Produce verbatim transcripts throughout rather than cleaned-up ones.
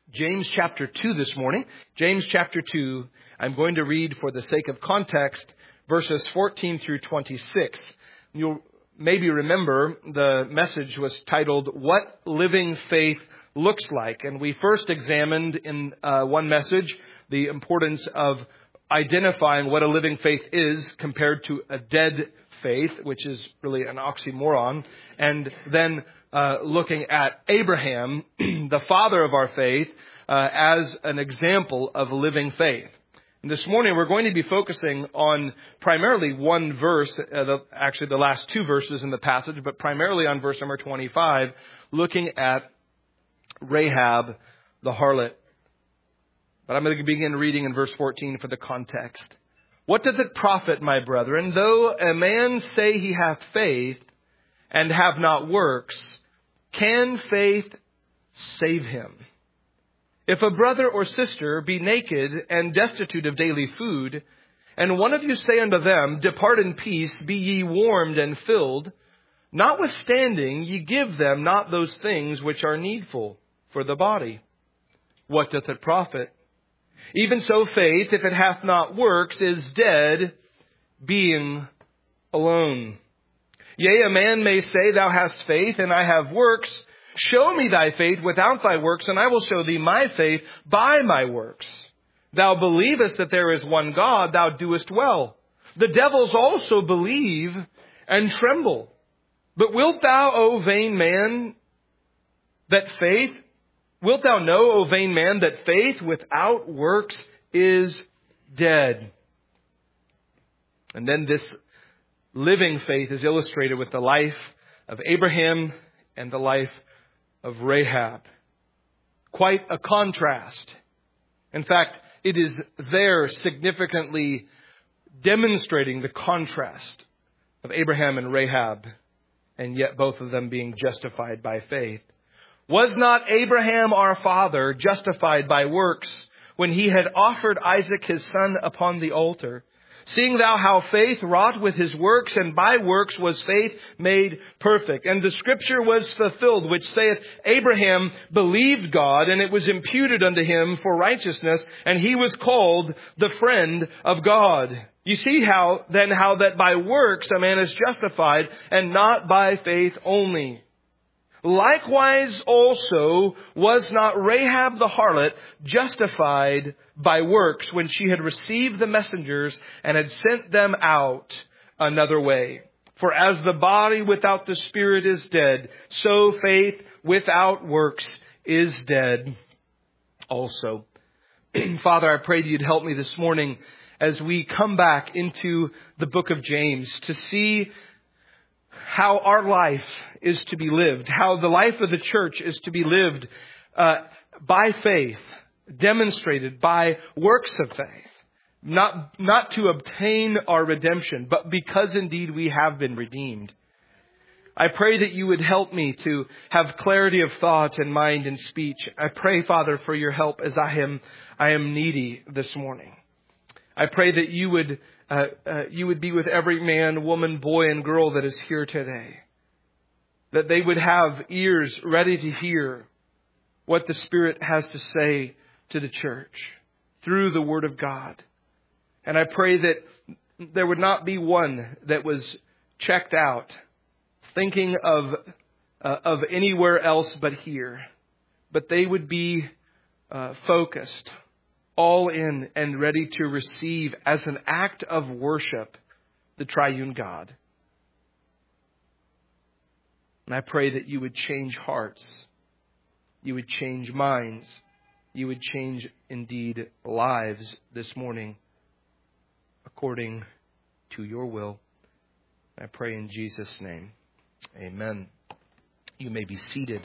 James chapter two this morning. James chapter two, I'm going to read for the sake of context, verses fourteen through twenty-six. You'll maybe remember the message was titled, What Living Faith Looks Like. And we first examined in uh, one message the importance of identifying what a living faith is compared to a dead faith, which is really an oxymoron. And then uh, looking at Abraham, the father of our faith, uh, as an example of living faith. And this morning we're going to be focusing on primarily one verse, uh, the, actually the last two verses in the passage, but primarily on verse number twenty-five, looking at Rahab the harlot. But I'm going to begin reading in verse fourteen for the context. What doth it profit, my brethren, though a man say he hath faith and have not works, can faith save him? If a brother or sister be naked and destitute of daily food, and one of you say unto them, Depart in peace, be ye warmed and filled, notwithstanding ye give them not those things which are needful for the body, what doth it profit? Even so faith, if it hath not works, is dead, being alone. Yea, a man may say, Thou hast faith, and I have works. Show me thy faith without thy works, and I will show thee my faith by my works. Thou believest that there is one God, thou doest well. The devils also believe and tremble. But wilt thou, O vain man, that faith, wilt thou know, O vain man, that faith without works is dead? And then this living faith is illustrated with the life of Abraham and the life of Rahab. Quite a contrast. In fact, it is there significantly demonstrating the contrast of Abraham and Rahab, and yet both of them being justified by faith. Was not Abraham our father justified by works when he had offered Isaac his son upon the altar? Seeing thou how faith wrought with his works, and by works was faith made perfect. And the scripture was fulfilled, which saith, Abraham believed God, and it was imputed unto him for righteousness, and he was called the friend of God. You see how, then, how that by works a man is justified, and not by faith only. Likewise also was not Rahab the harlot justified by works when she had received the messengers and had sent them out another way. For as the body without the spirit is dead, so faith without works is dead also. Father, I pray that you'd help me this morning as we come back into the book of James to see how our life is to be lived, how the life of the church is to be lived uh, by faith, demonstrated by works of faith, not, not to obtain our redemption, but because indeed we have been redeemed. I pray that you would help me to have clarity of thought and mind and speech. I pray, Father, for your help as I am, I am needy this morning. I pray that you would Uh, uh, you would be with every man, woman, boy, and girl that is here today. That they would have ears ready to hear what the Spirit has to say to the church through the Word of God. And I pray that there would not be one that was checked out, thinking of uh, of anywhere else but here. But they would be uh, focused, all in and ready to receive as an act of worship the triune God. And I pray that you would change hearts. You would change minds. You would change indeed lives this morning according to your will. I pray in Jesus' name. Amen. You may be seated.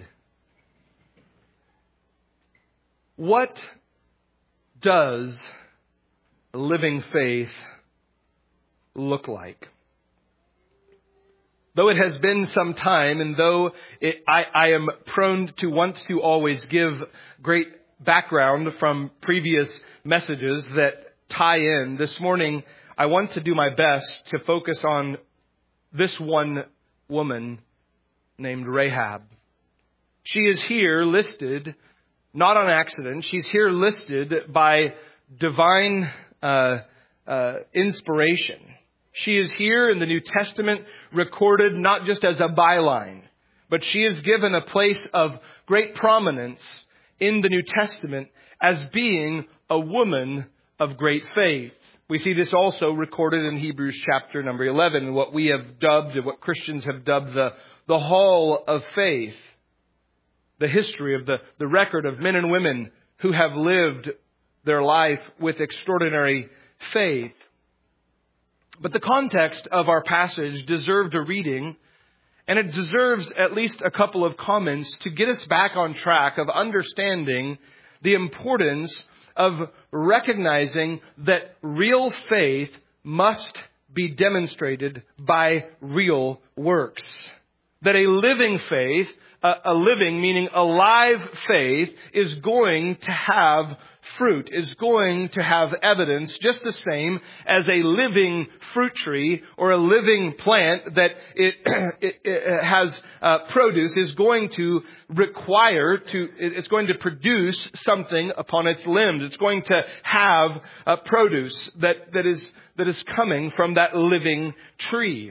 What does living faith look like? Though it has been some time, and though it, I, I am prone to want to always give great background from previous messages that tie in, this morning I want to do my best to focus on this one woman named Rahab. She is here listed not on accident. She's here listed by divine uh, uh, inspiration. She is here in the New Testament recorded not just as a byline, but she is given a place of great prominence in the New Testament as being a woman of great faith. We see this also recorded in Hebrews chapter number eleven, what we have dubbed, what Christians have dubbed the, the Hall of Faith. The history of the, the record of men and women who have lived their life with extraordinary faith. But the context of our passage deserved a reading, and it deserves at least a couple of comments to get us back on track of understanding the importance of recognizing that real faith must be demonstrated by real works. That a living faith, a, a living meaning alive faith, is going to have fruit, is going to have evidence, just the same as a living fruit tree or a living plant that it, it, it has uh, produce is going to require to, it's going to produce something upon its limbs. It's going to have uh, produce that, that is, that is coming from that living tree.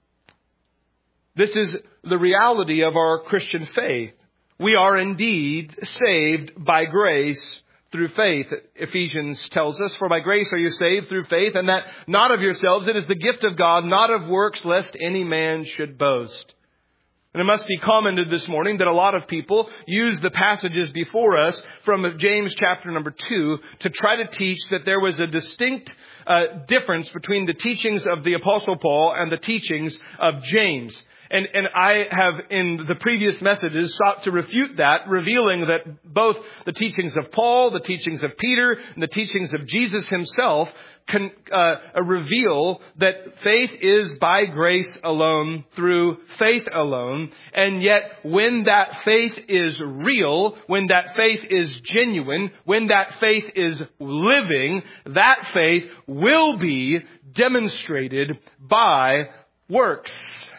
This is the reality of our Christian faith. We are indeed saved by grace through faith. Ephesians tells us, for by grace are you saved through faith, and that not of yourselves, it is the gift of God, not of works, lest any man should boast. And it must be commented this morning that a lot of people use the passages before us from James chapter number two to try to teach that there was a distinct uh, difference between the teachings of the Apostle Paul and the teachings of James. And, and I have, in the previous messages, sought to refute that, revealing that both the teachings of Paul, the teachings of Peter, and the teachings of Jesus himself can uh, reveal that faith is by grace alone, through faith alone. And yet, when that faith is real, when that faith is genuine, when that faith is living, that faith will be demonstrated by works.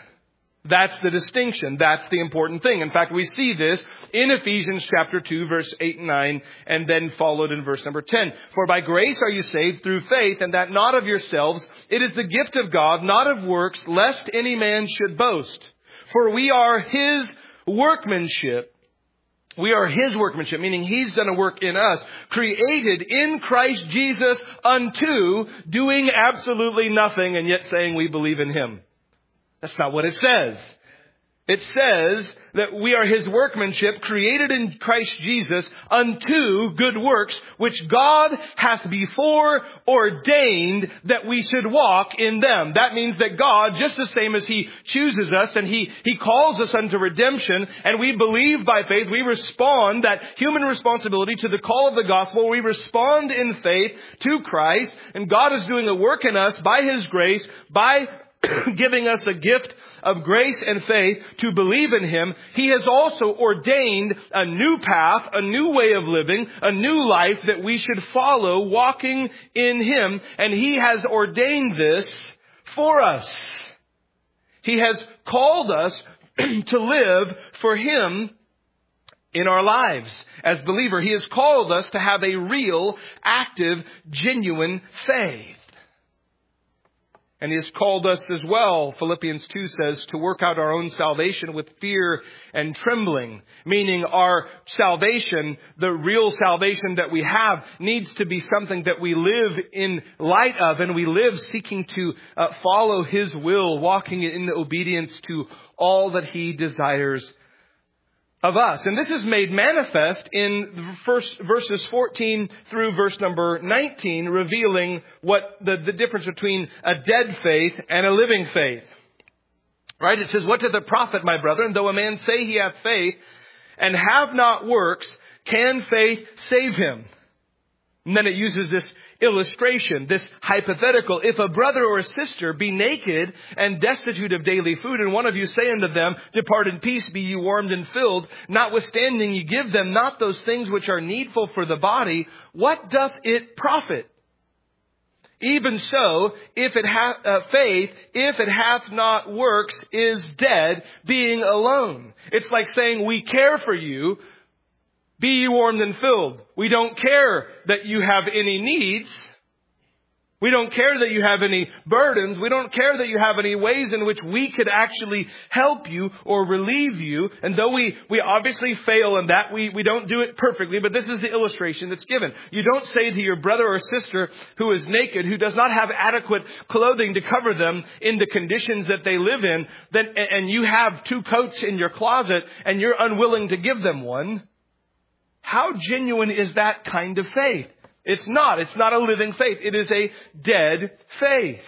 That's the distinction. That's the important thing. In fact, we see this in Ephesians chapter two, verse eight and nine, and then followed in verse number ten. For by grace are you saved through faith, and that not of yourselves. It is the gift of God, not of works, lest any man should boast. For we are his workmanship. We are his workmanship, meaning he's done a work in us, created in Christ Jesus unto doing absolutely nothing and yet saying we believe in him. That's not what it says. It says that we are his workmanship, created in Christ Jesus unto good works, which God hath before ordained that we should walk in them. That means that God, just the same as he chooses us and he, he calls us unto redemption, and we believe by faith, we respond, that human responsibility to the call of the gospel, we respond in faith to Christ, and God is doing a work in us by his grace, by giving us a gift of grace and faith to believe in him. He has also ordained a new path, a new way of living, a new life that we should follow, walking in him. And he has ordained this for us. He has called us to live for him in our lives as believer. He has called us to have a real, active, genuine faith. And he has called us as well, Philippians two says, to work out our own salvation with fear and trembling. Meaning our salvation, the real salvation that we have, needs to be something that we live in light of, and we live seeking to uh, follow his will, walking in obedience to all that he desires of us. And this is made manifest in first verses fourteen through verse number nineteen, revealing what the, the difference between a dead faith and a living faith. Right? It says, what doth it profit, my brethren, though a man say he hath faith and have not works, can faith save him? And then it uses this illustration, this hypothetical. If a brother or a sister be naked and destitute of daily food, and one of you say unto them, depart in peace, be ye warmed and filled, notwithstanding ye give them not those things which are needful for the body, what doth it profit? Even so, if it hath uh, faith, if it hath not works, is dead, being alone. It's like saying we care for you, Be ye warmed and filled. We don't care that you have any needs. We don't care that you have any burdens. We don't care that you have any ways in which we could actually help you or relieve you. And though we, we obviously fail in that, we, we don't do it perfectly, but this is the illustration that's given. You don't say to your brother or sister who is naked, who does not have adequate clothing to cover them in the conditions that they live in, then, and you have two coats in your closet and you're unwilling to give them one. How genuine is that kind of faith? It's not. It's not a living faith. It is a dead faith.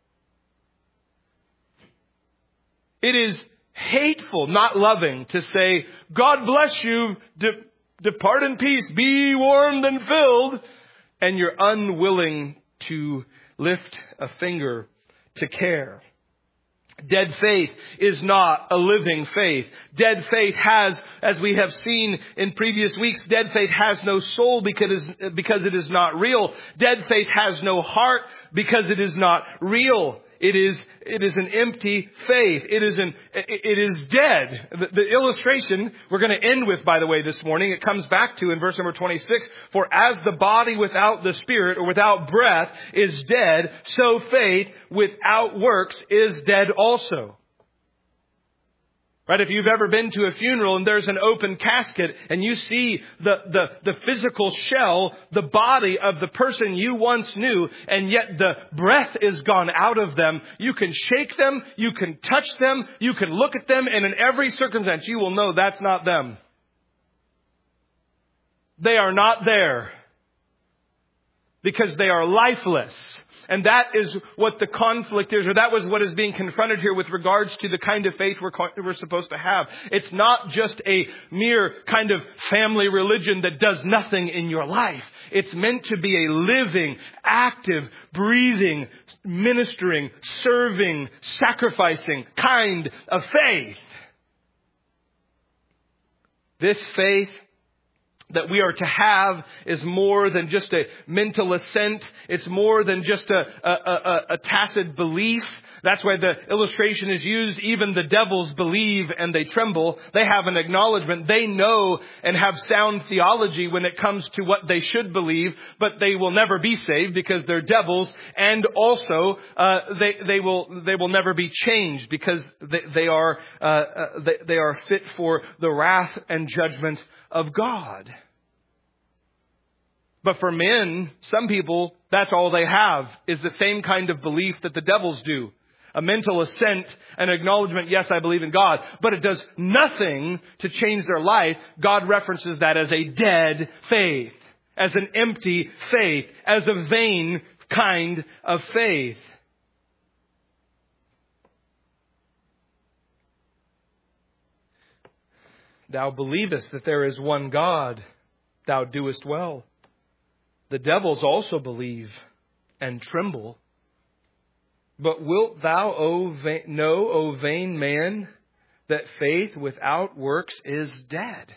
It is hateful, not loving, to say, God bless you, de- depart in peace, be warmed and filled, and you're unwilling to lift a finger to care. Dead faith is not a living faith. Dead faith has, as we have seen in previous weeks, dead faith has no soul because, because it is not real. Dead faith has no heart because it is not real. It is, it is an empty faith. It is an, it is dead. The, the illustration we're going to end with, by the way, this morning, it comes back to in verse number twenty-six, for as the body without the spirit or without breath is dead, so faith without works is dead also. Right? If you've ever been to a funeral and there's an open casket and you see the, the, the physical shell, the body of the person you once knew, and yet the breath is gone out of them, you can shake them, you can touch them, you can look at them, and in every circumstance you will know that's not them. They are not there because they are lifeless. And that is what the conflict is, or that was what is being confronted here with regards to the kind of faith we're, we're supposed to have. It's not just a mere kind of family religion that does nothing in your life. It's meant to be a living, active, breathing, ministering, serving, sacrificing kind of faith. This faith that we are to have is more than just a mental assent. It's more than just a, a, a, a tacit belief. That's why the illustration is used. Even the devils believe and they tremble. They have an acknowledgement. They know and have sound theology when it comes to what they should believe, but they will never be saved because they're devils. And also, uh, they, they will, they will never be changed because they, they are, uh, uh, they, they are fit for the wrath and judgment of God. But for men, some people, that's all they have is the same kind of belief that the devils do. A mental assent, an acknowledgement, yes, I believe in God, but it does nothing to change their life. God references that as a dead faith, as an empty faith, as a vain kind of faith. Thou believest that there is one God, thou doest well. The devils also believe and tremble. But wilt thou o va- know, O vain man, that faith without works is dead?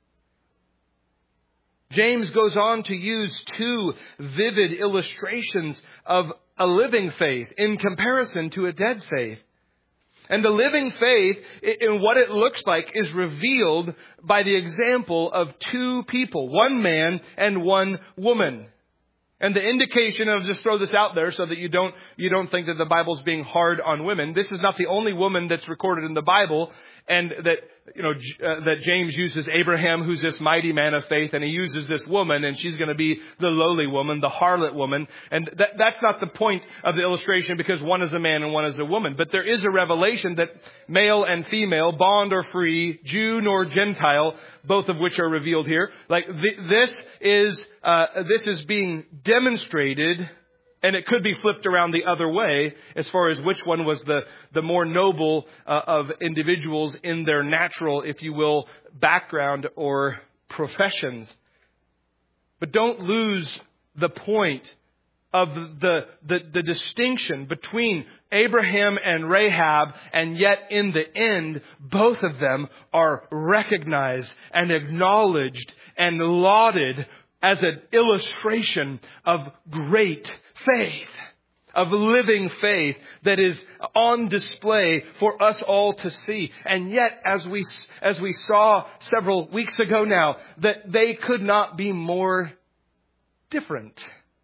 James goes on to use two vivid illustrations of a living faith in comparison to a dead faith. And the living faith, in what it looks like, is revealed by the example of two people, one man and one woman. And the indication of, just throw this out there so that you don't, you don't think that the Bible's being hard on women. This is not the only woman that's recorded in the Bible, and that, you know, uh, that James uses Abraham, who's this mighty man of faith, and he uses this woman, and she's going to be the lowly woman, the harlot woman. And that, that's not the point of the illustration, because one is a man and one is a woman. But there is a revelation that male and female, bond or free, Jew nor Gentile, both of which are revealed here. Like th- this is uh, this is being demonstrated. And it could be flipped around the other way as far as which one was the, the more noble uh, of individuals in their natural, if you will, background or professions. But don't lose the point of the, the, the distinction between Abraham and Rahab, and yet in the end, both of them are recognized and acknowledged and lauded as an illustration of great faith, of living faith that is on display for us all to see. And yet, as we, as we saw several weeks ago now, that they could not be more different.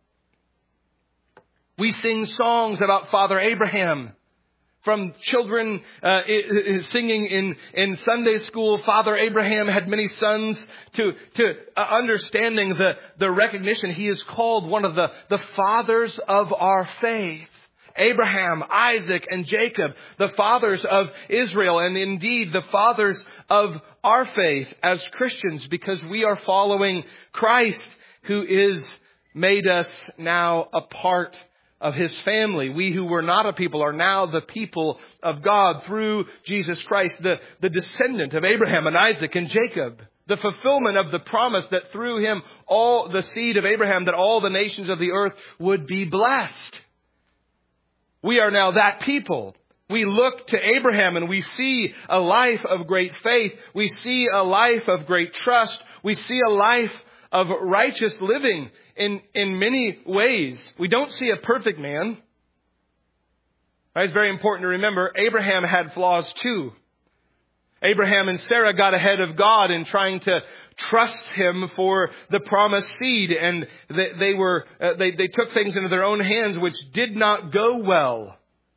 We sing songs about Father Abraham. From children uh, singing in, in Sunday school, Father Abraham had many sons, to, to uh, understanding the, the recognition he is called one of the, the fathers of our faith. Abraham, Isaac, and Jacob, the fathers of Israel, and indeed the fathers of our faith as Christians, because we are following Christ, who is made us now a part of His family. We who were not a people are now the people of God through Jesus Christ, the, the descendant of Abraham and Isaac and Jacob. The fulfillment of the promise that through Him, all the seed of Abraham, that all the nations of the earth would be blessed. We are now that people. We look to Abraham and we see a life of great faith. We see a life of great trust. We see a life of righteous living in, in many ways. We don't see a perfect man. Right? It's very important to remember Abraham had flaws too. Abraham and Sarah got ahead of God in trying to trust Him for the promised seed, and they, they were uh, they, they took things into their own hands, which did not go well.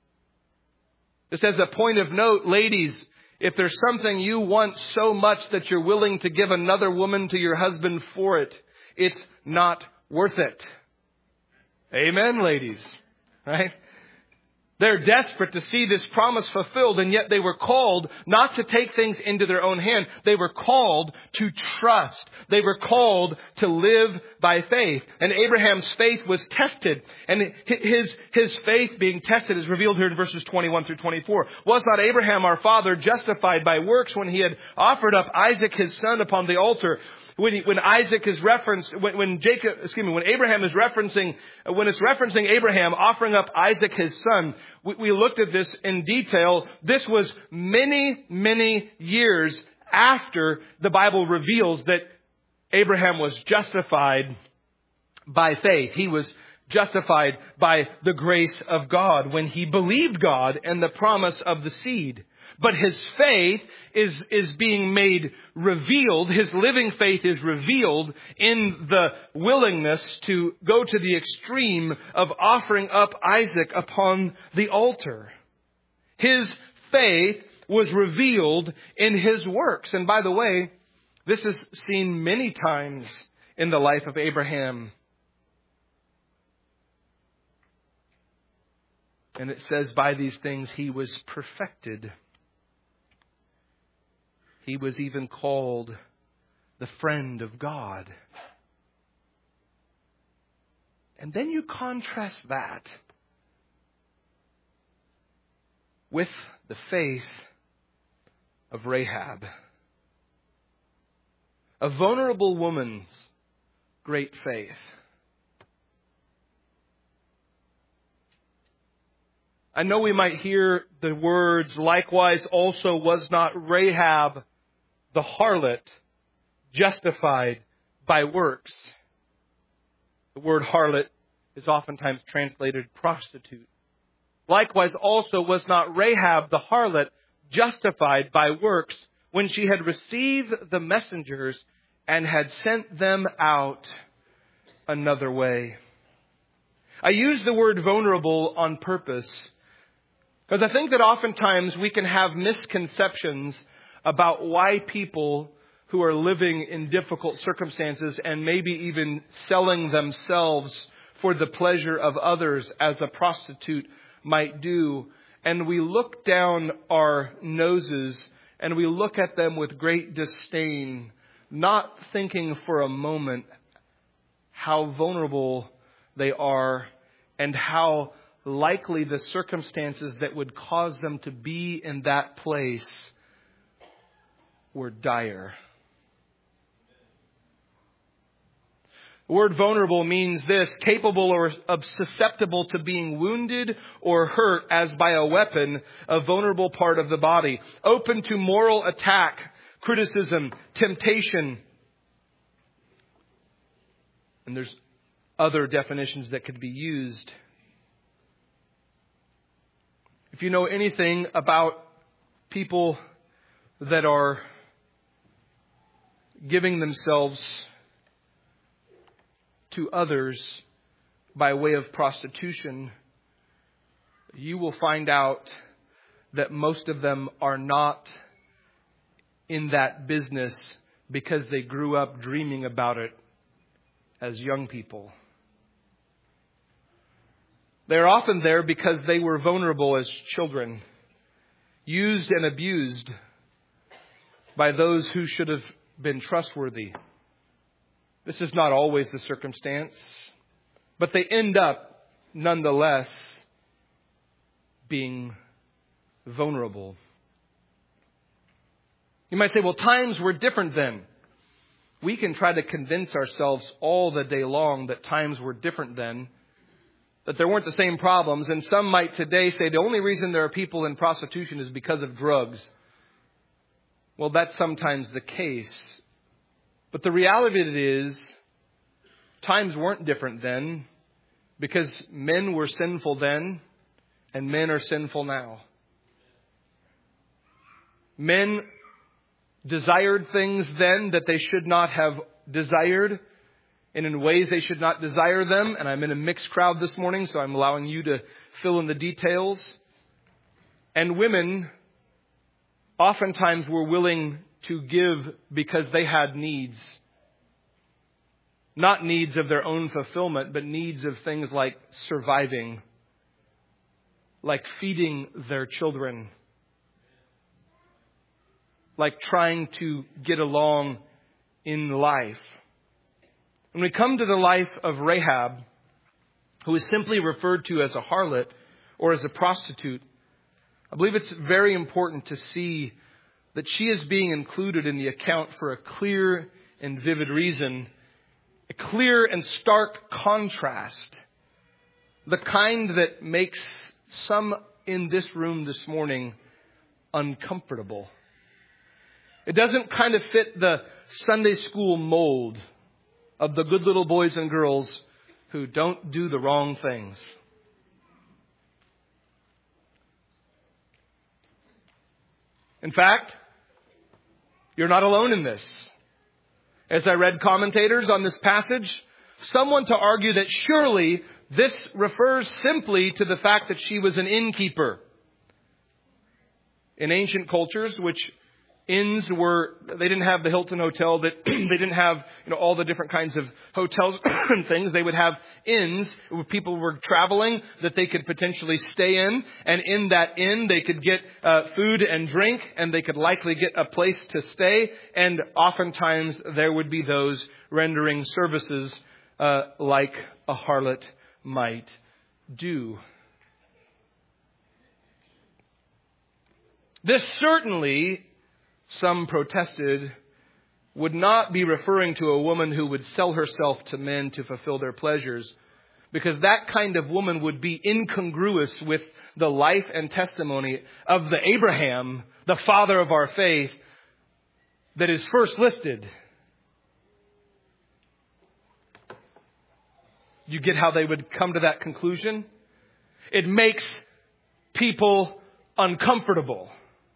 Just as a point of note, ladies, if there's something you want so much that you're willing to give another woman to your husband for it, it's not worth it. Amen, ladies. Right? They're desperate to see this promise fulfilled, and yet they were called not to take things into their own hand. They were called to trust. They were called to live by faith. And Abraham's faith was tested. And his, his faith being tested is revealed here in verses twenty-one through twenty-four. Was not Abraham our father justified by works when he had offered up Isaac his son upon the altar? When, he, when Isaac is referenced, when, when Jacob, excuse me, when Abraham is referencing, when it's referencing Abraham offering up Isaac his son, we, we looked at this in detail. This was many, many years after the Bible reveals that Abraham was justified by faith. He was justified by the grace of God when he believed God and the promise of the seed. But his faith is, is being made revealed. His living faith is revealed in the willingness to go to the extreme of offering up Isaac upon the altar. His faith was revealed in his works. And by the way, this is seen many times in the life of Abraham. And it says, by these things he was perfected. He was even called the friend of God. And then you contrast that with the faith of Rahab. A vulnerable woman's great faith. I know we might hear the words, likewise also was not Rahab the harlot justified by works. The word harlot is oftentimes translated prostitute. Likewise also was not Rahab the harlot justified by works when she had received the messengers and had sent them out another way. I use the word vulnerable on purpose because I think that oftentimes we can have misconceptions about why people who are living in difficult circumstances and maybe even selling themselves for the pleasure of others as a prostitute might do. And we look down our noses and we look at them with great disdain, not thinking for a moment how vulnerable they are and how likely the circumstances that would cause them to be in that place were dire. The word vulnerable means this: capable or of susceptible to being wounded or hurt as by a weapon, a vulnerable part of the body. Open to moral attack, criticism, temptation. And there's other definitions that could be used. If you know anything about people that are giving themselves to others by way of prostitution, you will find out that most of them are not in that business because they grew up dreaming about it as young people. They're often there because they were vulnerable as children, used and abused by those who should have been trustworthy. This is not always the circumstance, but they end up nonetheless being vulnerable. You might say, well, times were different then. We can try to convince ourselves all the day long that times were different then, that there weren't the same problems. And some might today say the only reason there are people in prostitution is because of drugs. Well, that's sometimes the case. But the reality of it is, times weren't different then because men were sinful then and men are sinful now. Men desired things then that they should not have desired, and in ways they should not desire them. And I'm in a mixed crowd this morning, so I'm allowing you to fill in the details. And women oftentimes were willing to give because they had needs. Not needs of their own fulfillment, but needs of things like surviving, like feeding their children, like trying to get along in life. When we come to the life of Rahab, who is simply referred to as a harlot or as a prostitute, I believe it's very important to see that she is being included in the account for a clear and vivid reason, a clear and stark contrast, the kind that makes some in this room this morning uncomfortable. It doesn't kind of fit the Sunday school mold of the good little boys and girls who don't do the wrong things. In fact, you're not alone in this. As I read commentators on this passage, someone to argue that surely this refers simply to the fact that she was an innkeeper. In ancient cultures, which inns were, they didn't have the Hilton Hotel, that they didn't have, you know, all the different kinds of hotels and things. They would have inns where people were traveling that they could potentially stay in. And in that inn, they could get uh, food and drink, and they could likely get a place to stay. And oftentimes there would be those rendering services uh, like a harlot might do. This certainly, some protested, would not be referring to a woman who would sell herself to men to fulfill their pleasures, because that kind of woman would be incongruous with the life and testimony of the Abraham, the father of our faith, that is first listed. You get how they would come to that conclusion? It makes people uncomfortable.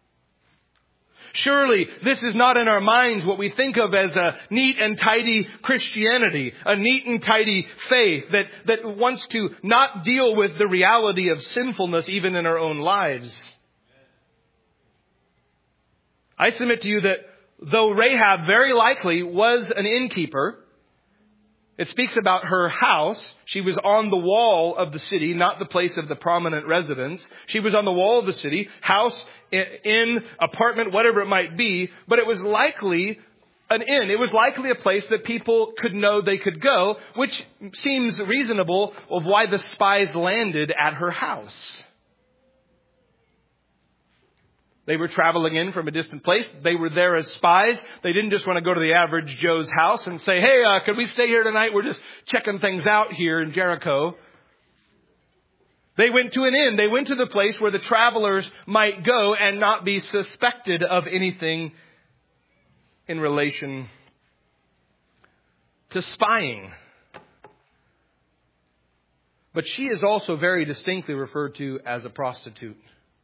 Surely this is not in our minds what we think of as a neat and tidy Christianity, a neat and tidy faith that, that wants to not deal with the reality of sinfulness even in our own lives. I submit to you that though Rahab very likely was an innkeeper, it speaks about her house. She was on the wall of the city, not the place of the prominent residence. She was on the wall of the city, house, inn, apartment, whatever it might be. But it was likely an inn. It was likely a place that people could know they could go, which seems reasonable of why the spies landed at her house. They were traveling in from a distant place. They were there as spies. They didn't just want to go to the average Joe's house and say, hey, uh, could we stay here tonight? We're just checking things out here in Jericho. They went to an inn. They went to the place where the travelers might go and not be suspected of anything in relation to spying. But she is also very distinctly referred to as a prostitute.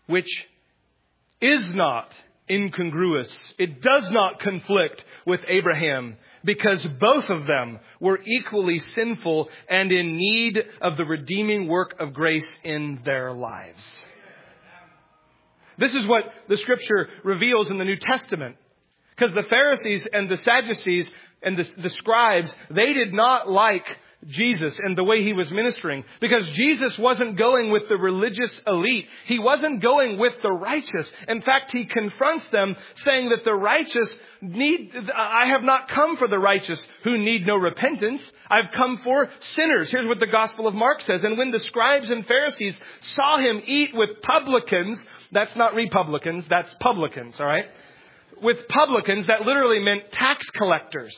which is not incongruous. It does not conflict with Abraham, because both of them were equally sinful and in need of the redeeming work of grace in their lives. This is what the Scripture reveals in the New Testament. Because the Pharisees and the Sadducees and the, the scribes, they did not like Jesus and the way he was ministering. Because Jesus wasn't going with the religious elite. He wasn't going with the righteous. In fact, he confronts them saying that the righteous need, I have not come for the righteous who need no repentance. I've come for sinners. Here's what the Gospel of Mark says. And when the scribes and Pharisees saw him eat with publicans, that's not republicans, that's publicans, all right? With publicans, that literally meant tax collectors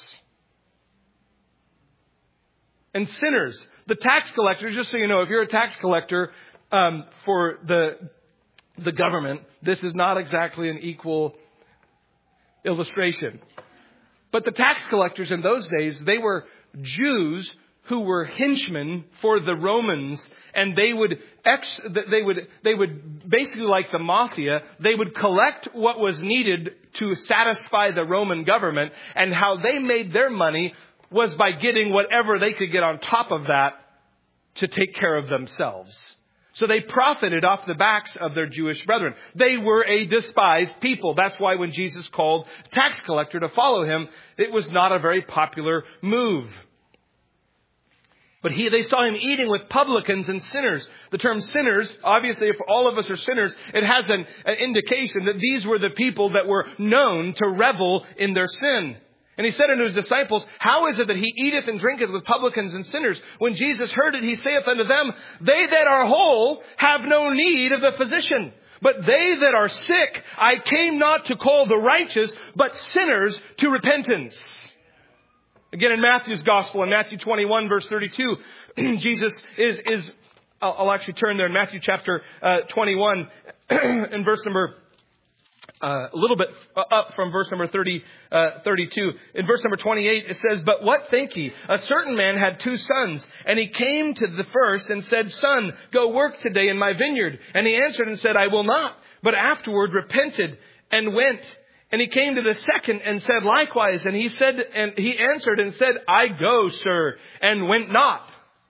and sinners. The tax collectors, just so you know, if you're a tax collector um, for the the government, this is not exactly an equal illustration. But the tax collectors in those days, they were Jews who were henchmen for the Romans, and they would ex, they would they would basically, like the mafia, they would collect what was needed to satisfy the Roman government, and how they made their money was by getting whatever they could get on top of that to take care of themselves. So they profited off the backs of their Jewish brethren. They were a despised people. That's why when Jesus called a tax collector to follow him, it was not a very popular move. But he, they saw him eating with publicans and sinners. The term sinners, obviously, if all of us are sinners, it has an, an indication that these were the people that were known to revel in their sin. And he said unto his disciples, how is it that he eateth and drinketh with publicans and sinners? When Jesus heard it, he saith unto them, they that are whole have no need of the physician, but they that are sick, I came not to call the righteous, but sinners to repentance. Again, in Matthew's Gospel, in Matthew twenty-one, verse thirty-two, Jesus is, is I'll, I'll actually turn there in Matthew chapter uh, twenty-one, in verse number, uh, a little bit up from verse number thirty, uh, thirty-two. In verse number twenty-eight, it says, but what think ye? A certain man had two sons, and he came to the first and said, Son, go work today in my vineyard. And he answered and said, I will not. But afterward repented and went. And he came to the second and said likewise. And he said, and he answered and said, I go, sir, and went not.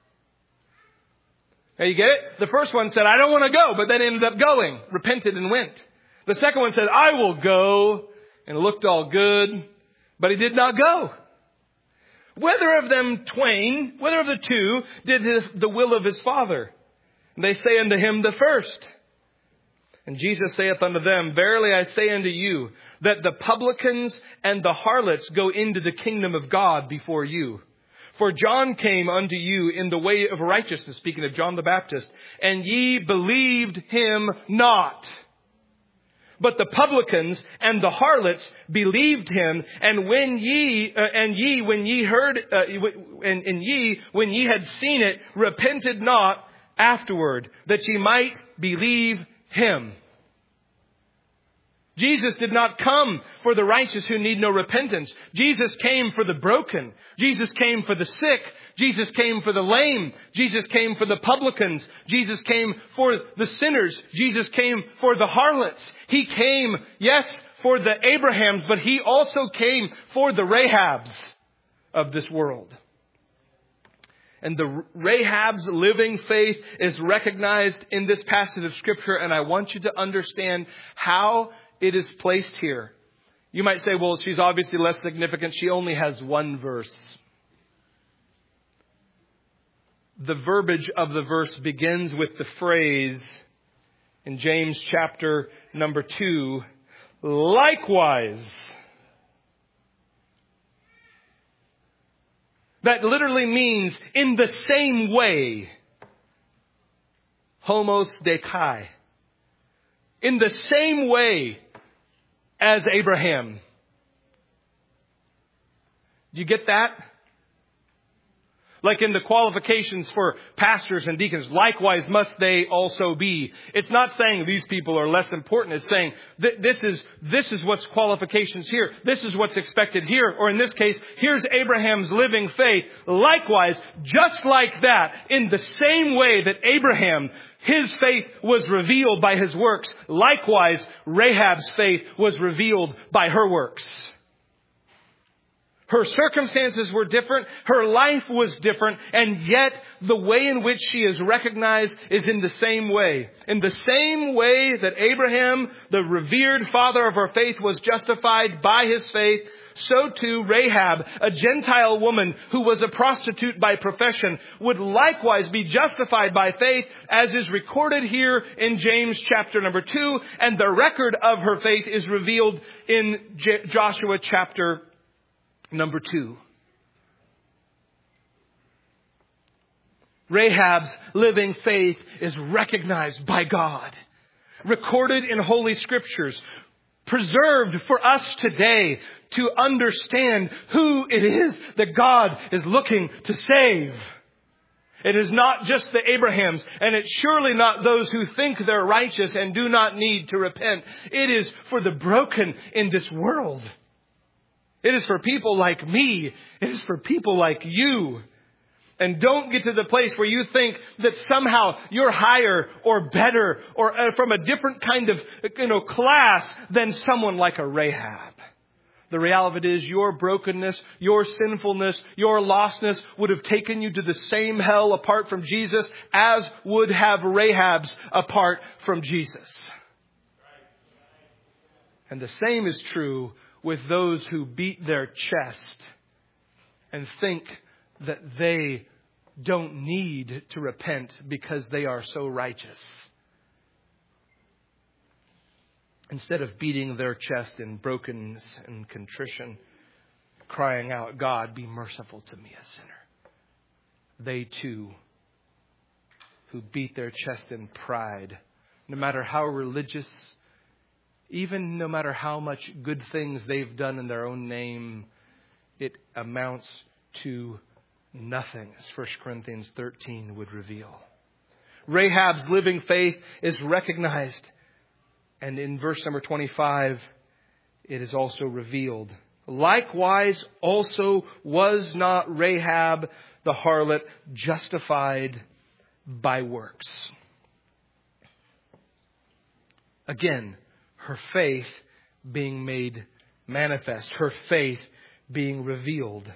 Now you get it? The first one said, I don't want to go, but then ended up going, repented and went. The second one said, I will go, and it looked all good, but he did not go. Whether of them twain, whether of the two, did his, the will of his father? And they say unto him, the first. And Jesus saith unto them, verily I say unto you, that the publicans and the harlots go into the kingdom of God before you. For John came unto you in the way of righteousness, speaking of John the Baptist, and ye believed him not. But the publicans and the harlots believed him, and when ye, uh, and ye, when ye heard, uh, and, and ye, when ye had seen it, repented not afterward, that ye might believe him. Jesus did not come for the righteous who need no repentance. Jesus came for the broken. Jesus came for the sick. Jesus came for the lame. Jesus came for the publicans. Jesus came for the sinners. Jesus came for the harlots. He came, yes, for the Abrahams, but he also came for the Rahabs of this world. And the Rahab's living faith is recognized in this passage of Scripture, and I want you to understand how it is placed here. You might say, well, she's obviously less significant. She only has one verse. The verbiage of the verse begins with the phrase in James chapter number two, likewise. That literally means in the same way. Homos dekai. In the same way as Abraham. Do you get that? Like in the qualifications for pastors and deacons, likewise must they also be. It's not saying these people are less important. It's saying th- this is this is what's qualifications here. This is what's expected here. Or in this case, here's Abraham's living faith. Likewise, just like that, in the same way that Abraham, his faith was revealed by his works, likewise, Rahab's faith was revealed by her works. Her circumstances were different. Her life was different. And yet the way in which she is recognized is in the same way. In the same way that Abraham, the revered father of her faith, was justified by his faith, so too Rahab, a Gentile woman who was a prostitute by profession, would likewise be justified by faith, as is recorded here in James chapter number two. And the record of her faith is revealed in J- Joshua chapter number two. Rahab's living faith is recognized by God, recorded in Holy Scriptures, preserved for us today to understand who it is that God is looking to save. It is not just the Abrahams, and it's surely not those who think they're righteous and do not need to repent. It is for the broken in this world. It is for people like me. It is for people like you. And don't get to the place where you think that somehow you're higher or better or uh, from a different kind of, you know, class than someone like a Rahab. The reality of it is your brokenness, your sinfulness, your lostness would have taken you to the same hell apart from Jesus as would have Rahab's apart from Jesus. And the same is true with those who beat their chest and think that they don't need to repent because they are so righteous. Instead of beating their chest in brokenness and contrition, crying out, God, be merciful to me, a sinner. They too, who beat their chest in pride, no matter how religious, even no matter how much good things they've done in their own name, it amounts to nothing, as First Corinthians thirteen would reveal. Rahab's living faith is recognized. And in verse number twenty-five, it is also revealed. Likewise, also was not Rahab the harlot justified by works. Again, her faith being made manifest, her faith being revealed.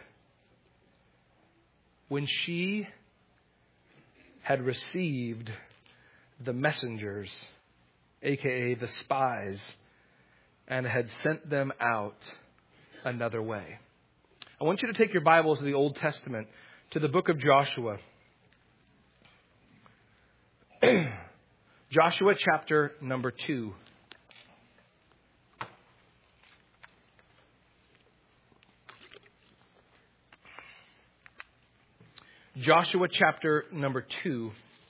When she had received the messengers, aka the spies, and had sent them out another way. I want you to take your Bibles to the Old Testament, to the book of Joshua. Joshua chapter number two. Joshua chapter number two.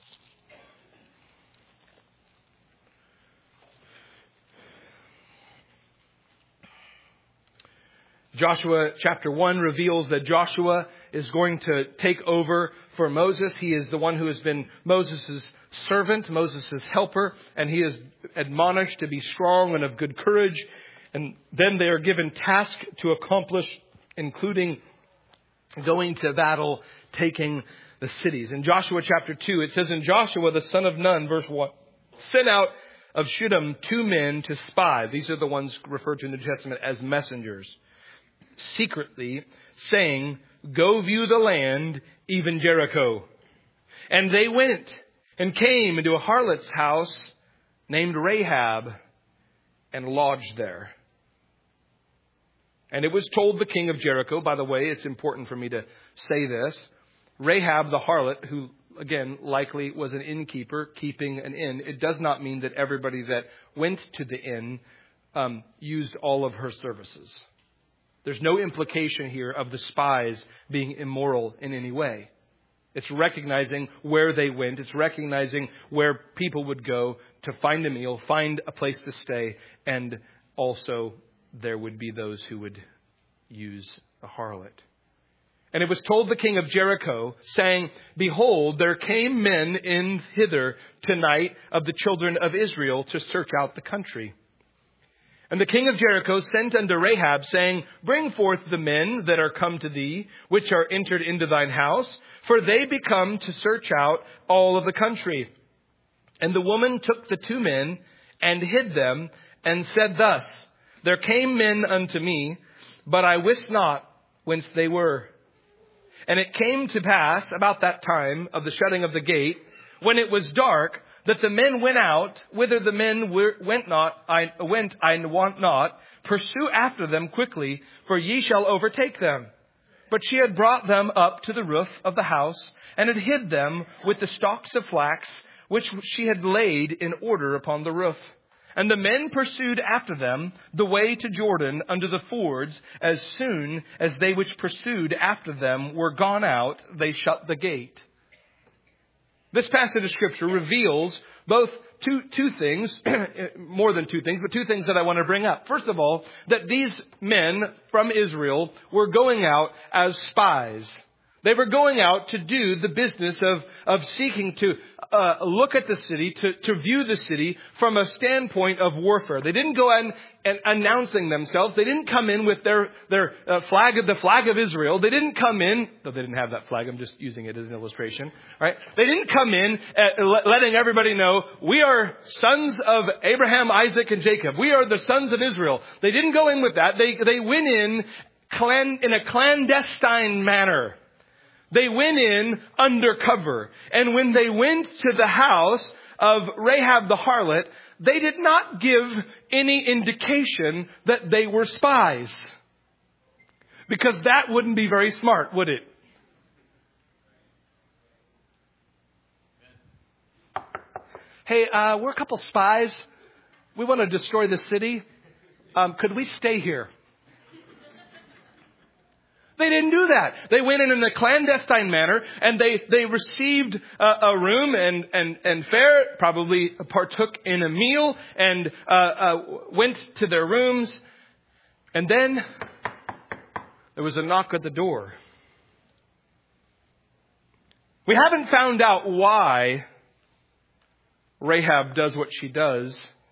Joshua chapter one reveals that Joshua is going to take over for Moses. He is the one who has been Moses' servant, Moses' helper, and he is admonished to be strong and of good courage. And then they are given tasks to accomplish, including going to battle, taking the cities. In Joshua chapter two, it says, "And Joshua, the son of Nun," verse one, "sent out of Shittim two men to spy." These are the ones referred to in the New Testament as messengers. "Secretly, saying, go view the land, even Jericho. And they went and came into a harlot's house named Rahab and lodged there. And it was told the king of Jericho," by the way, it's important for me to say this, Rahab the harlot, who again likely was an innkeeper keeping an inn. It does not mean that everybody that went to the inn um, used all of her services. There's no implication here of the spies being immoral in any way. It's recognizing where they went. It's recognizing where people would go to find a meal, find a place to stay, and also there would be those who would use a harlot. And it was told the king of Jericho, saying, Behold, there came men in hither tonight of the children of Israel to search out the country. And the king of Jericho sent unto Rahab, saying, Bring forth the men that are come to thee, which are entered into thine house, for they be come to search out all of the country. And the woman took the two men and hid them, and said thus, There came men unto me, but I wist not whence they were. And it came to pass about that time of the shutting of the gate, when it was dark, that the men went out, whither the men went not, I went, I want not. Pursue after them quickly, for ye shall overtake them. But she had brought them up to the roof of the house, and had hid them with the stalks of flax, which she had laid in order upon the roof. And the men pursued after them the way to Jordan unto the fords. As soon as they which pursued after them were gone out, they shut the gate. This passage of Scripture reveals both two, two things, more than two things, but two things that I want to bring up. First of all, that these men from Israel were going out as spies. They were going out to do the business of, of seeking to uh, look at the city, to, to view the city from a standpoint of warfare. They didn't go in and announcing themselves. They didn't come in with their, their uh, flag of the flag of Israel. They didn't come in, though they didn't have that flag. I'm just using it as an illustration. Right? They didn't come in uh, letting everybody know, we are sons of Abraham, Isaac, and Jacob. We are the sons of Israel. They didn't go in with that. They, they went in clan, in a clandestine manner. They went in undercover. And when they went to the house of Rahab the harlot, they did not give any indication that they were spies. Because that wouldn't be very smart, would it? Hey, uh, we're a couple spies. We want to destroy the city. Um, could we stay here? They didn't do that. They went in in a clandestine manner, and they, they received a, a room and, and, and fare, probably partook in a meal, and uh, uh, went to their rooms. And then there was a knock at the door. We haven't found out why Rahab does what she does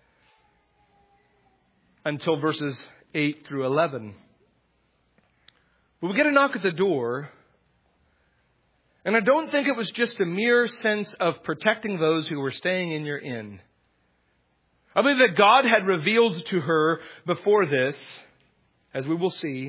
until verses eight through eleven. But we get a knock at the door, and I don't think it was just a mere sense of protecting those who were staying in your inn. I believe that God had revealed to her before this, as we will see,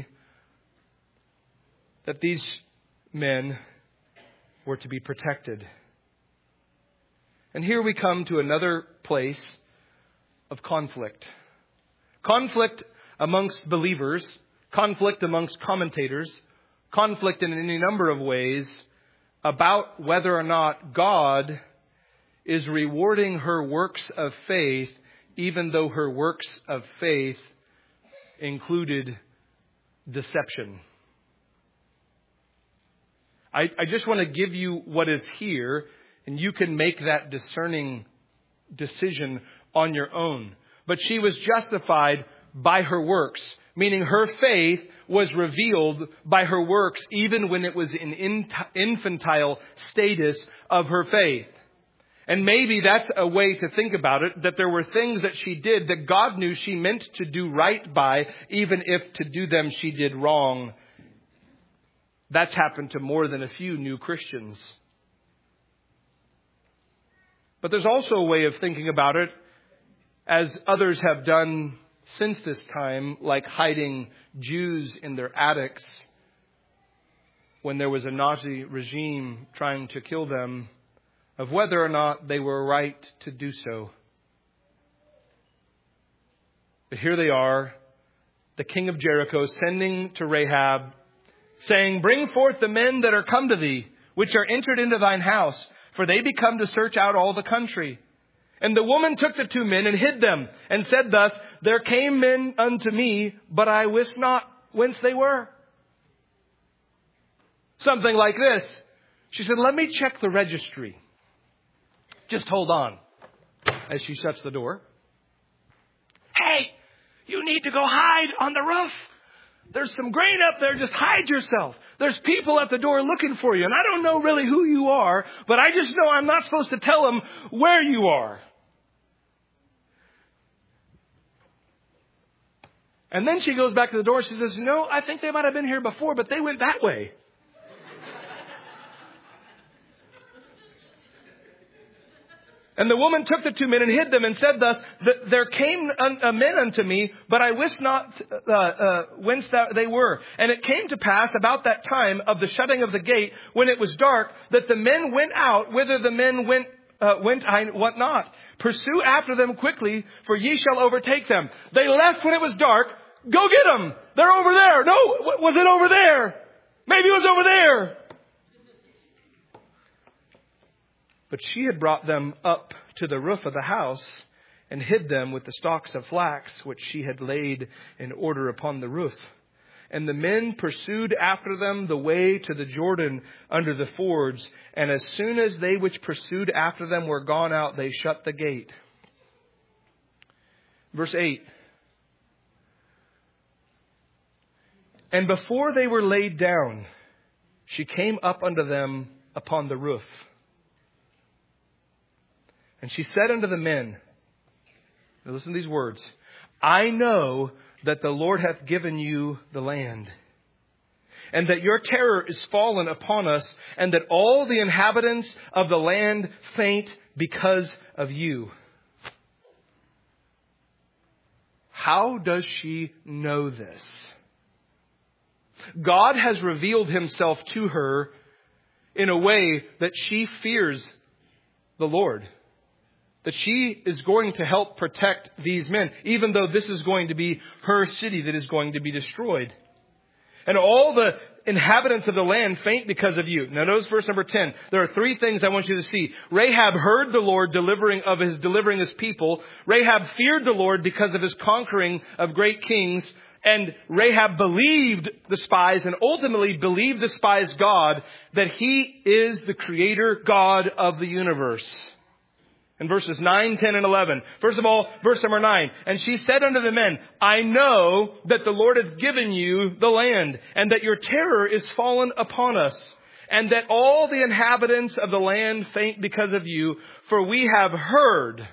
that these men were to be protected. And here we come to another place of conflict. Conflict amongst believers. Conflict amongst commentators, conflict in any number of ways about whether or not God is rewarding her works of faith, even though her works of faith included deception. I, I just want to give you what is here, and you can make that discerning decision on your own. But she was justified by her works. Meaning her faith was revealed by her works, even when it was in infantile status of her faith. And maybe that's a way to think about it, that there were things that she did that God knew she meant to do right by, even if to do them she did wrong. That's happened to more than a few new Christians. But there's also a way of thinking about it, as others have done since this time, like hiding Jews in their attics when there was a Nazi regime trying to kill them, of whether or not they were right to do so. But here they are, the king of Jericho sending to Rahab, saying, Bring forth the men that are come to thee, which are entered into thine house, for they be come to search out all the country. And the woman took the two men and hid them, and said thus, There came men unto me, but I wist not whence they were. Something like this. She said, Let me check the registry. Just hold on. As she shuts the door. Hey, you need to go hide on the roof. There's some grain up there. Just hide yourself. There's people at the door looking for you, and I don't know really who you are, but I just know I'm not supposed to tell them where you are. And then she goes back to the door. She says, no, I think they might have been here before, but they went that way. And the woman took the two men and hid them and said thus, there came a men unto me, but I wist not uh, uh, whence that they were. And it came to pass about that time of the shutting of the gate, when it was dark, that the men went out, whither the men went, uh, went I what not. Pursue after them quickly, for ye shall overtake them. They left when it was dark. Go get them. They're over there. No, was it over there? Maybe it was over there. But she had brought them up to the roof of the house and hid them with the stalks of flax, which she had laid in order upon the roof. And the men pursued after them the way to the Jordan under the fords. And as soon as they which pursued after them were gone out, they shut the gate. Verse eight. And before they were laid down, she came up unto them upon the roof. And she said unto the men, now listen to these words, I know that the Lord hath given you the land, and that your terror is fallen upon us, and that all the inhabitants of the land faint because of you. How does she know this? God has revealed himself to her in a way that she fears the Lord. That she is going to help protect these men, even though this is going to be her city that is going to be destroyed. And all the inhabitants of the land faint because of you. Now notice verse number ten. There are three things I want you to see. Rahab heard the Lord delivering of his delivering his people. Rahab feared the Lord because of his conquering of great kings. And Rahab believed the spies and ultimately believed the spies' God, that he is the creator God of the universe. In verses nine, ten, and eleven. First of all, verse number nine. And she said unto the men, I know that the Lord hath given you the land, and that your terror is fallen upon us, and that all the inhabitants of the land faint because of you, for we have heard.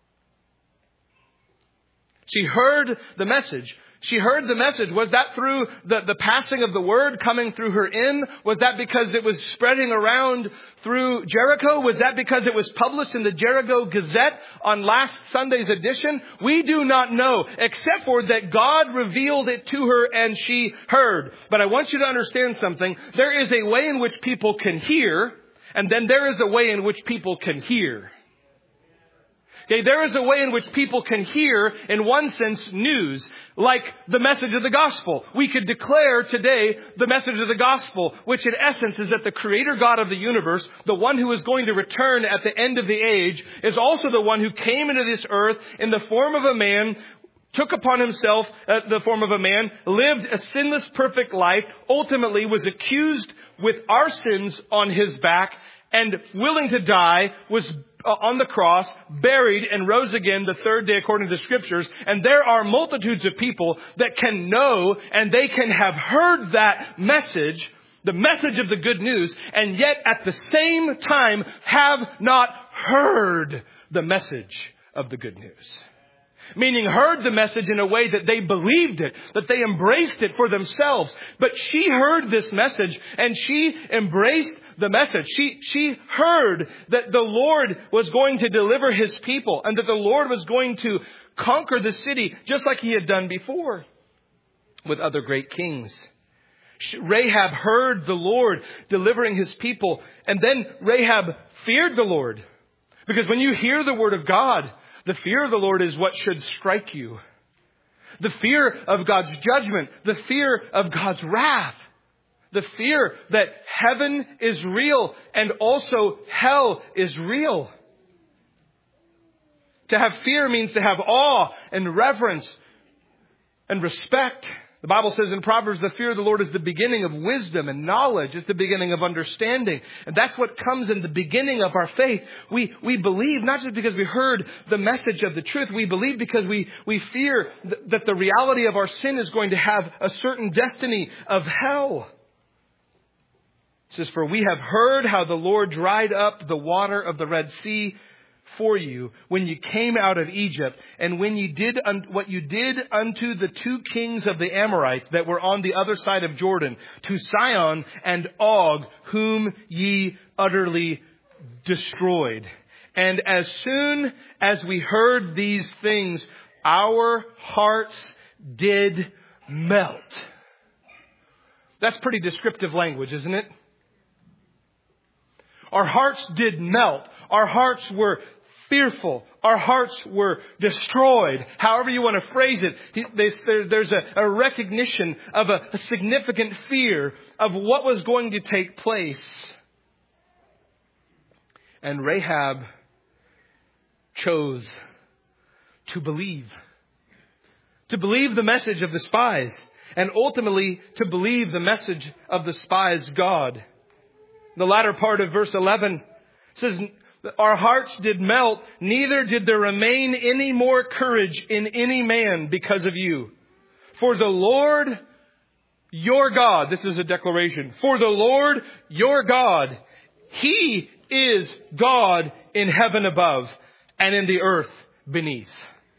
She heard the message. She heard the message. Was that through the, the passing of the word coming through her inn? Was that because it was spreading around through Jericho? Was that because it was published in the Jericho Gazette on last Sunday's edition? We do not know, except for that God revealed it to her and she heard. But I want you to understand something. There is a way in which people can hear, and then there is a way in which people can hear. Okay, there is a way in which people can hear, in one sense, news, like the message of the gospel. We could declare today the message of the gospel, which in essence is that the creator God of the universe, the one who is going to return at the end of the age, is also the one who came into this earth in the form of a man, took upon himself uh, the form of a man, lived a sinless, perfect life, ultimately was accused with our sins on his back, and willing to die, was on the cross, buried, and rose again the third day according to the scriptures. And there are multitudes of people that can know, and they can have heard that message, the message of the good news, and yet at the same time have not heard the message of the good news. Meaning heard the message in a way that they believed it, that they embraced it for themselves. But she heard this message and she embraced the message. She, she heard that the Lord was going to deliver his people and that the Lord was going to conquer the city just like he had done before with other great kings. Rahab heard the Lord delivering his people, and then Rahab feared the Lord. Because when you hear the word of God, the fear of the Lord is what should strike you. The fear of God's judgment. The fear of God's wrath. The fear that heaven is real and also hell is real. To have fear means to have awe and reverence and respect. The Bible says in Proverbs, the fear of the Lord is the beginning of wisdom and knowledge. It's the beginning of understanding. And that's what comes in the beginning of our faith. We, we believe not just because we heard the message of the truth. We believe because we, we fear th- that the reality of our sin is going to have a certain destiny of hell. It says, for we have heard how the Lord dried up the water of the Red Sea for you when you came out of Egypt, and when you did un- what you did unto the two kings of the Amorites that were on the other side of Jordan, to Sihon and Og, whom ye utterly destroyed. And as soon as we heard these things, our hearts did melt. That's pretty descriptive language, isn't it? Our hearts did melt. Our hearts were fearful. Our hearts were destroyed. However you want to phrase it, there's a recognition of a significant fear of what was going to take place. And Rahab chose to believe. To believe the message of the spies. And ultimately to believe the message of the spies' God. The latter part of verse eleven says, our hearts did melt, neither did there remain any more courage in any man because of you. For the Lord your God, this is a declaration, for the Lord your God, He is God in heaven above and in the earth beneath.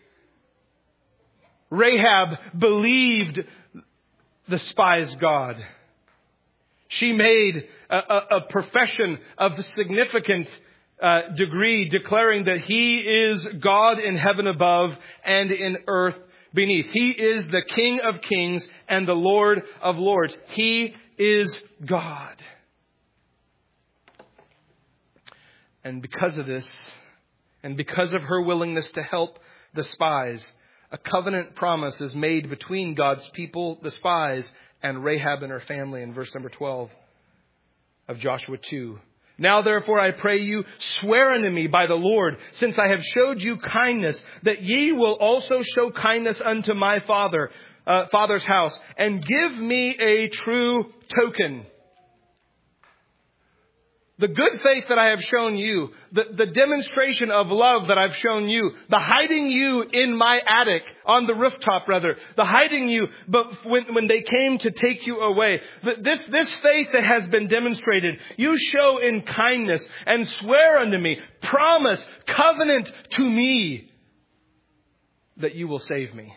Rahab believed the spies' God. She made a, a, a profession of significant uh, degree, declaring that He is God in heaven above and in earth beneath. He is the King of kings and the Lord of lords. He is God. And because of this, and because of her willingness to help the spies, a covenant promise is made between God's people, the spies, and Rahab and her family in verse number twelve of Joshua two. Now therefore I pray you, swear unto me by the Lord, since I have showed you kindness, that ye will also show kindness unto my father, uh, father's house, and give me a true token. The good faith that I have shown you, the, the demonstration of love that I've shown you, the hiding you in my attic, on the rooftop rather, the hiding you but when, when they came to take you away. This, this faith that has been demonstrated, you show in kindness and swear unto me, promise, covenant to me that you will save me.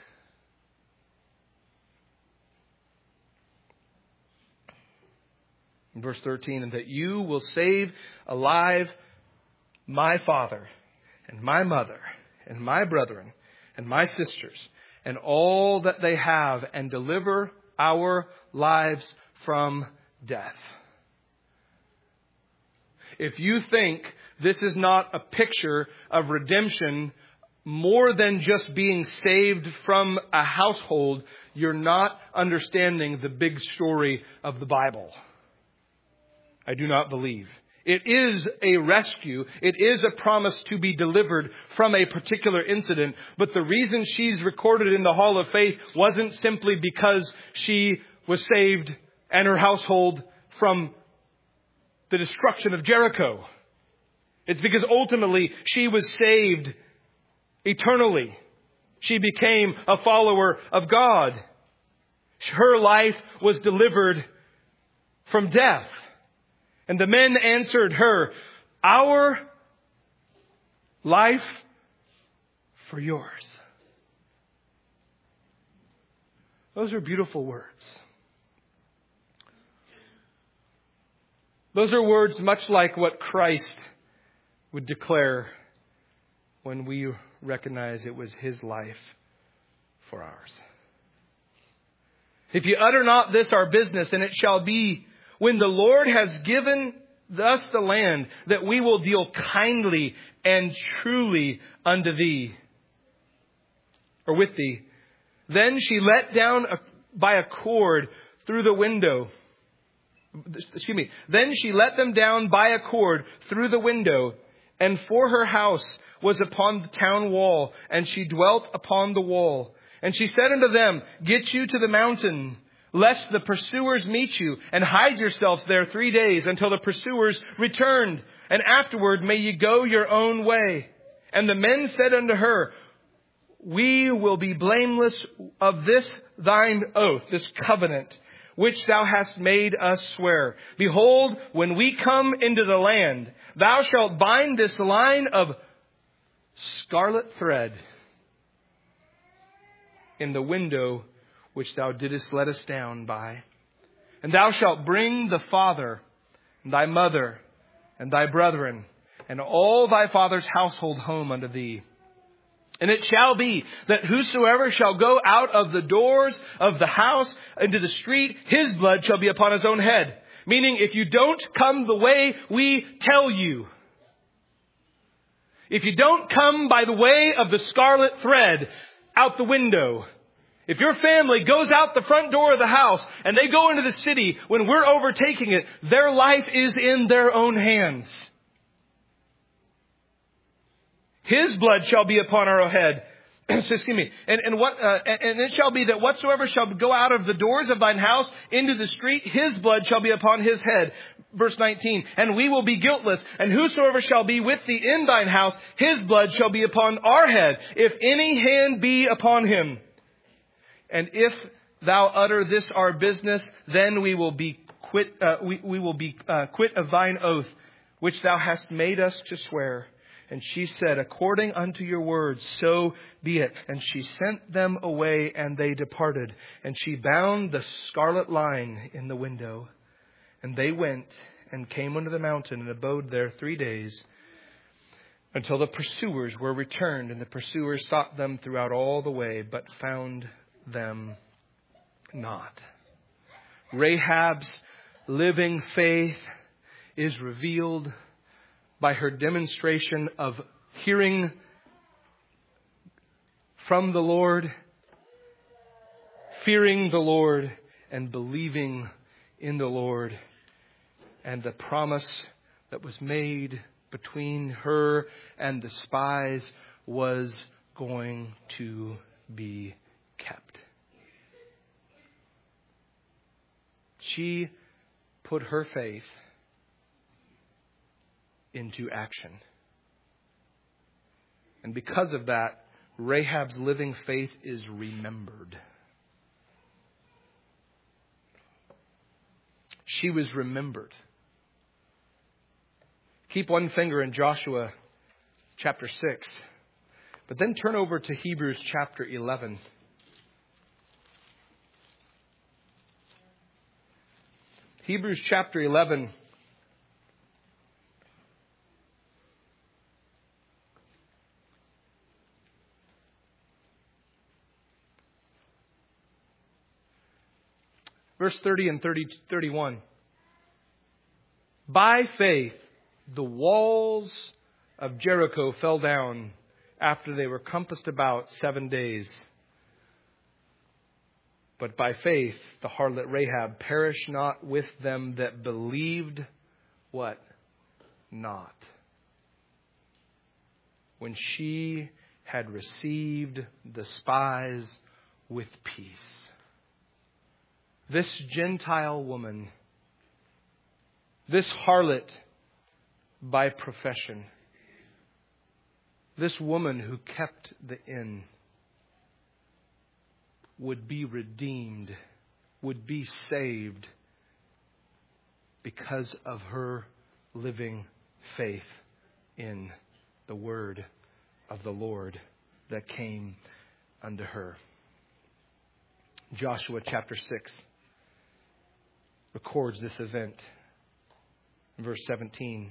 In verse thirteen, and that you will save alive my father and my mother and my brethren and my sisters and all that they have, and deliver our lives from death. If you think this is not a picture of redemption more than just being saved from a household, you're not understanding the big story of the Bible. I do not believe. It is a rescue. It is a promise to be delivered from a particular incident. But the reason she's recorded in the Hall of Faith wasn't simply because she was saved and her household from the destruction of Jericho. It's because ultimately she was saved eternally. She became a follower of God. Her life was delivered from death. And the men answered her, our life for yours. Those are beautiful words. Those are words much like what Christ would declare when we recognize it was His life for ours. If you utter not this our business, and it shall be, when the Lord has given us the land, that we will deal kindly and truly unto thee, or with thee. Then she let down a, by a cord through the window. Excuse me. Then she let them down by a cord through the window, and for her house was upon the town wall, and she dwelt upon the wall. And she said unto them, get you to the mountain, lest the pursuers meet you, and hide yourselves there three days until the pursuers returned. And afterward may ye go your own way. And the men said unto her, we will be blameless of this thine oath, this covenant, which thou hast made us swear. Behold, when we come into the land, thou shalt bind this line of scarlet thread in the window which thou didst let us down by. And thou shalt bring the father, and thy mother, and thy brethren, and all thy father's household home unto thee. And it shall be that whosoever shall go out of the doors of the house into the street, his blood shall be upon his own head. Meaning, if you don't come the way we tell you, if you don't come by the way of the scarlet thread out the window, if your family goes out the front door of the house and they go into the city when we're overtaking it, their life is in their own hands. His blood shall be upon our head. Excuse me. And, and what, uh, and it shall be that whatsoever shall go out of the doors of thine house into the street, his blood shall be upon his head. Verse nineteen. And we will be guiltless. And whosoever shall be with thee in thine house, his blood shall be upon our head, if any hand be upon him. And if thou utter this our business, then we will be quit, uh, we, we will be uh, quit of thine oath, which thou hast made us to swear. And she said, according unto your words, so be it. And she sent them away, and they departed. And she bound the scarlet line in the window. And they went and came unto the mountain and abode there three days, until the pursuers were returned. And the pursuers sought them throughout all the way, but found them not. Rahab's living faith is revealed by her demonstration of hearing from the Lord, fearing the Lord, and believing in the Lord, and the promise that was made between her and the spies was going to be kept. She put her faith into action. And because of that, Rahab's living faith is remembered. She was remembered. Keep one finger in Joshua chapter six, but then turn over to Hebrews chapter eleven. Hebrews chapter eleven. Verse thirty and thirty, thirty-one. By faith, the walls of Jericho fell down after they were compassed about seven days. But by faith, the harlot Rahab perished not with them that believed what? Not. When she had received the spies with peace. This Gentile woman, this harlot by profession, this woman who kept the inn, would be redeemed, would be saved because of her living faith in the word of the Lord that came unto her. Joshua chapter six records this event. Verse seventeen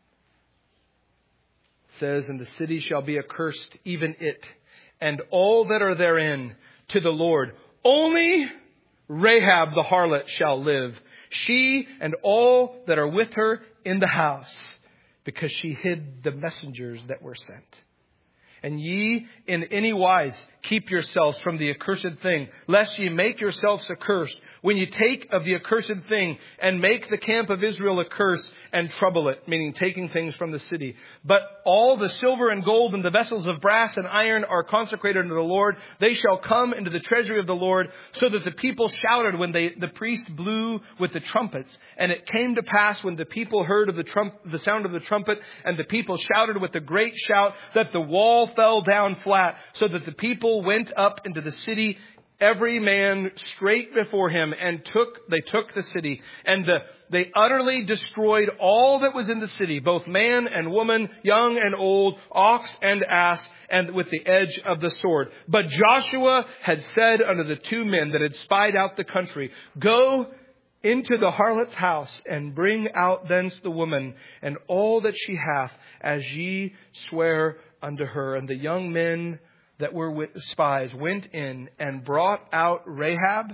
says, and the city shall be accursed, even it, and all that are therein, to the Lord. Only Rahab the harlot shall live, she and all that are with her in the house, because she hid the messengers that were sent. And ye in any wise keep yourselves from the accursed thing, lest ye make yourselves accursed, when you take of the accursed thing and make the camp of Israel a curse and trouble it, meaning taking things from the city. But all the silver and gold and the vessels of brass and iron are consecrated unto the Lord. They shall come into the treasury of the Lord, so that the people shouted when they, the priest blew with the trumpets. And it came to pass when the people heard of the trump, the sound of the trumpet, and the people shouted with a great shout, that the wall fell down flat, so that the people went up into the city every man straight before him, and took, they took the city, and the, they utterly destroyed all that was in the city, both man and woman, young and old, ox and ass, and with the edge of the sword. But Joshua had said unto the two men that had spied out the country, Go into the harlot's house, and bring out thence the woman, and all that she hath, as ye swear unto her. And the young men that were with the spies went in and brought out Rahab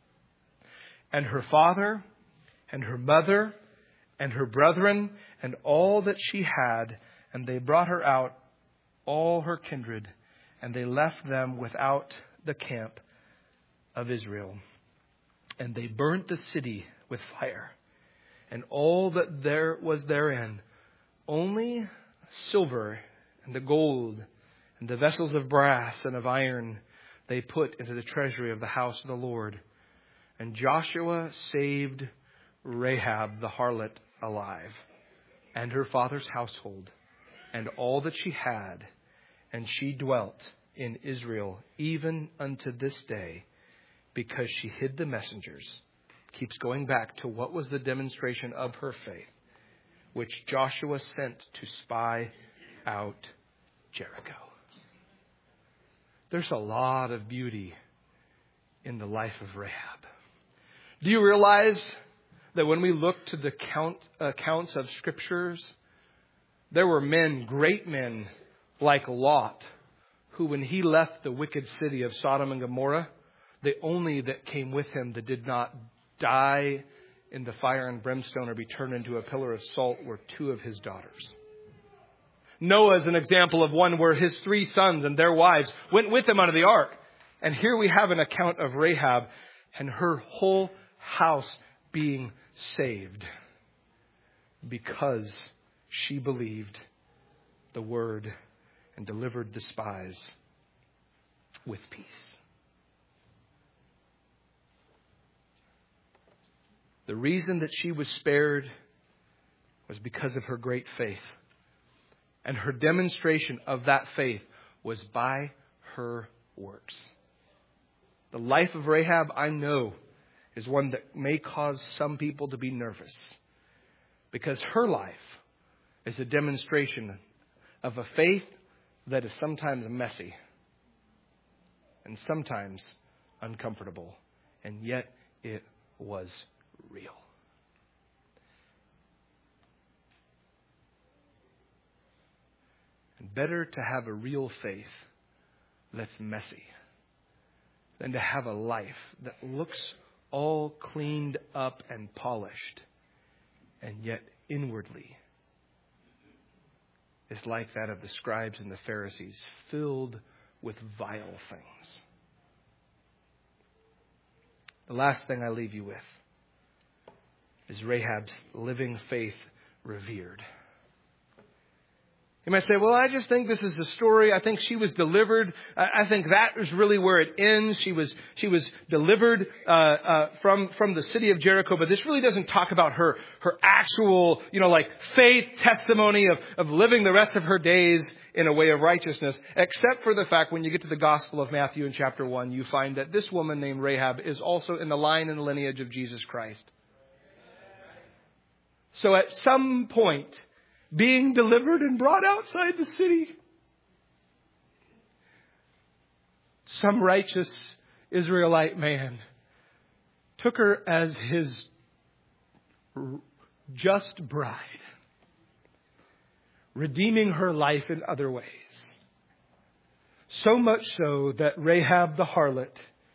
and her father and her mother and her brethren and all that she had. And they brought her out, all her kindred, and they left them without the camp of Israel. And they burnt the city with fire, and all that there was therein, only silver and the gold and the vessels of brass and of iron, they put into the treasury of the house of the Lord. And Joshua saved Rahab the harlot alive, and her father's household, and all that she had, and she dwelt in Israel even unto this day, because she hid the messengers. Keeps going back to what was the demonstration of her faith, which Joshua sent to spy out Jericho. There's a lot of beauty in the life of Rahab. Do you realize that when we look to the count, accounts of scriptures, there were men, great men, like Lot, who when he left the wicked city of Sodom and Gomorrah, the only that came with him that did not die in the fire and brimstone or be turned into a pillar of salt were two of his daughters. Noah is an example of one where his three sons and their wives went with him out of the ark. And here we have an account of Rahab and her whole house being saved because she believed the word and delivered the spies with peace. The reason that she was spared was because of her great faith. And her demonstration of that faith was by her works. The life of Rahab, I know, is one that may cause some people to be nervous, because her life is a demonstration of a faith that is sometimes messy and sometimes uncomfortable, and yet it was real. And better to have a real faith that's messy than to have a life that looks all cleaned up and polished, and yet inwardly is like that of the scribes and the Pharisees, filled with vile things. The last thing I leave you with is Rahab's living faith revered. You might say, well, I just think this is the story. I think she was delivered. I think that is really where it ends. She was she was delivered uh, uh, from from the city of Jericho. But this really doesn't talk about her her actual, you know, like faith testimony of, of living the rest of her days in a way of righteousness, except for the fact when you get to the Gospel of Matthew in chapter one, you find that this woman named Rahab is also in the line and lineage of Jesus Christ. So at some point, being delivered and brought outside the city, some righteous Israelite man took her as his just bride, redeeming her life in other ways. So much so that Rahab the harlot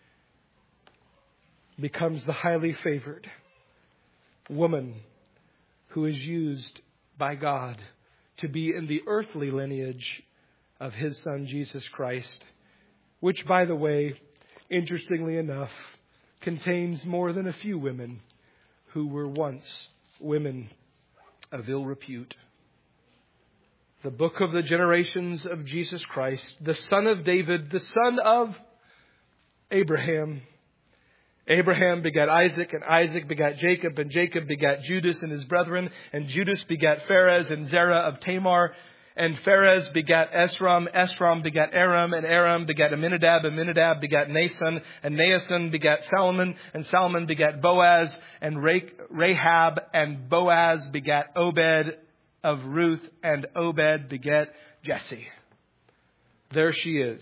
becomes the highly favored woman who is used by God to be in the earthly lineage of His Son, Jesus Christ, which, by the way, interestingly enough, contains more than a few women who were once women of ill repute. The book of the generations of Jesus Christ, the son of David, the son of Abraham. Abraham begat Isaac, and Isaac begat Jacob, and Jacob begat Judas and his brethren, and Judas begat Pharez and Zerah of Tamar, And Pharez begat Esrom. Esrom begat Aram. And Aram begat Aminadab. Aminadab begat Nason. And Naason begat Salmon. And Salmon begat Boaz. And Rahab and Boaz begat Obed of Ruth. And Obed begat Jesse. There she is.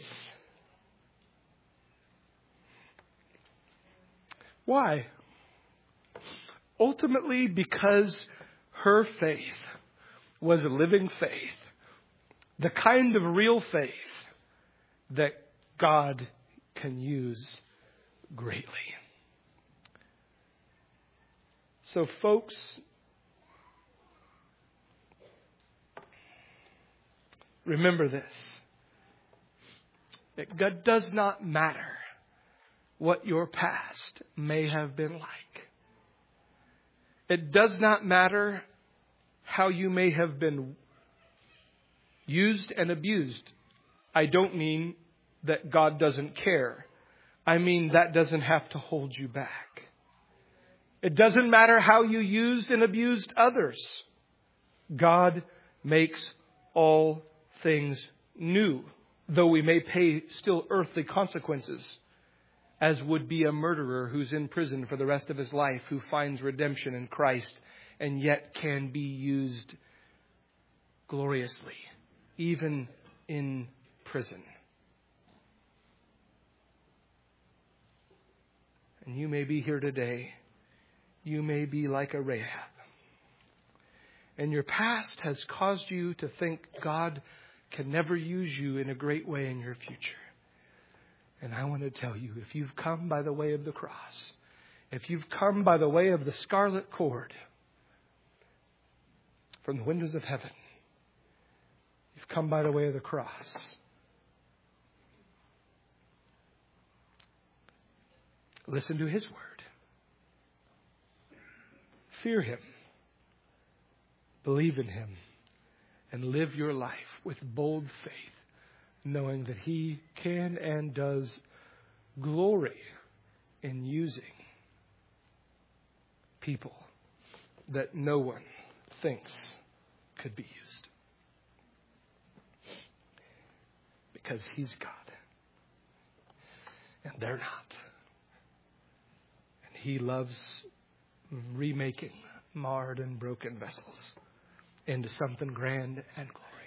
Why? Ultimately, because her faith was a living faith. The kind of real faith that God can use greatly. So, folks, remember this. It God does not matter what your past may have been like. It does not matter how you may have been used and abused. I don't mean that God doesn't care. I mean that doesn't have to hold you back. It doesn't matter how you used and abused others. God makes all things new, though we may pay still earthly consequences, as would be a murderer who's in prison for the rest of his life, who finds redemption in Christ and yet can be used gloriously, even in prison. And you may be here today. You may be like a Rahab. And your past has caused you to think God can never use you in a great way in your future. And I want to tell you, if you've come by the way of the cross, if you've come by the way of the scarlet cord from the windows of heaven, you've come by the way of the cross. Listen to His word. Fear Him. Believe in Him. And live your life with bold faith, knowing that He can and does glory in using people that no one thinks could be used. Because He's God. And they're not. And He loves remaking marred and broken vessels into something grand and glorious.